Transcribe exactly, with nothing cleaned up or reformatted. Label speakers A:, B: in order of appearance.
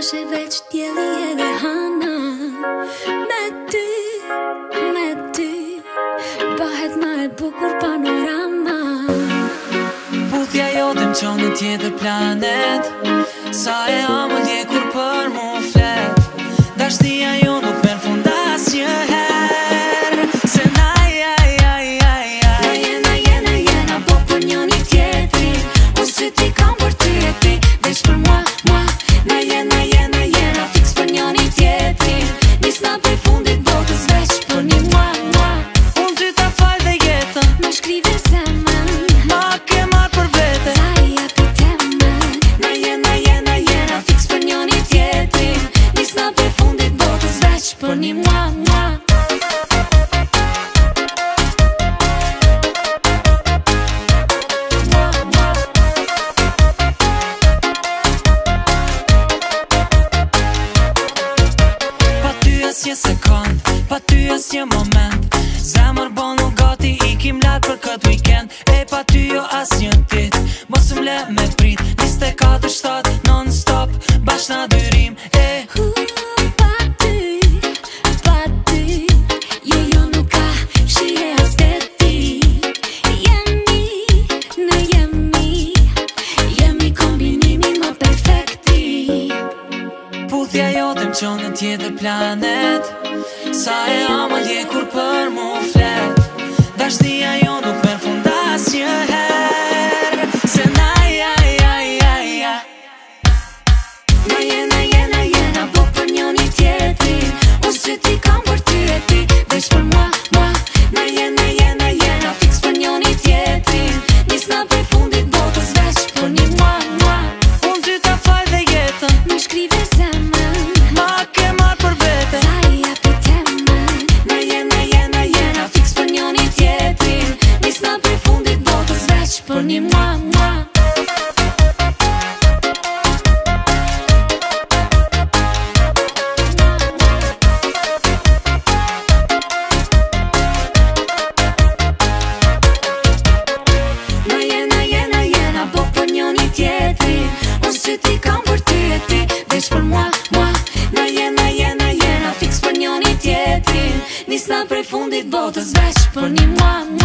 A: e veç djeli edhe hana. Me ty, me ty bëhet ma e bukur panorama.
B: Puthja jote më qonë në tjetër planet. Sa e amë ndjekur për mu flet. Dashtia jo nuk merr fund asnjëherë. Se na ja ja ja ja
A: Na jena, jena, jena po për njoni tjetrin. Unë sy ti kam për ty e ti veç për mua, mua. Na jena, jena, jena fix për njoni tjetrin. Nisna për fundit botës veç për një mua, mua.
B: Unë ty ta fal dhe jetën
A: Me shkrive zemën
B: ma ke marrë për vete.
A: Sa i api temën. Na jena, jena, jena fix për njoni tjetrin. Nisna për fundit botës veç për një mua, mua.
B: Asnjë sekond, pa ty asnjë moment. Zemër bonu gati, ikim lart për këtë weekend. E pa ty jo asnjë dit, mos më le me prit. njëzet e katër shtatë non stop, bashkë na dyrim. E
A: Uh, pa ty, pa ty, jo jo nuk ka shije as deti. Jemi, ne jemi, jemi kombinimi më perfekti.
B: puthja jote më qonë në tjetër planet. Sa e amë ndjekur për mu flet. Dashtia jo nuk merr fund asnjëherë. Se na ja ja ja ja
A: Na jena, jena, jena po për njoni tjetrin. Unë sy ti kam për ty e ti veç për mua, mua. Na jena, jena, jena fix për njoni tjetrin. Nisna për fundit botës veç për një mua, mua.
B: Unë ty ta fal dhe jetën
A: Me shkrive zemën
B: ma ke marrë për vete.
A: Sa i api temën. Na jena, jena, jena fix për njoni tjetrin. Nisna për fundit botës veç për një mua, mua. Na jena, jena, jena po për njoni tjetrin. Unë sy ti kam për ty e ti veç për mua, mua. Na jena, jena, jena fix për njoni tjetrin. Nisna prej fundit botës veç për një mua, mua.